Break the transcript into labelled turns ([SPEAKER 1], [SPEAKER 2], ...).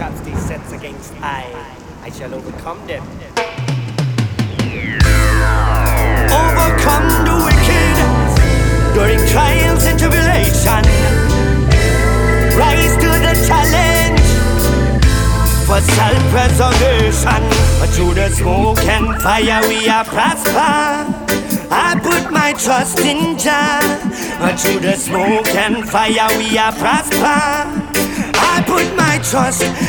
[SPEAKER 1] crafty sets against I shall overcome them. Overcome the wicked during trials and tribulation. Rise to the challenge for self-preservation. Through the smoke and fire we are prosper. I put my trust in Jah. Through the smoke and fire we are prosper. I put my trust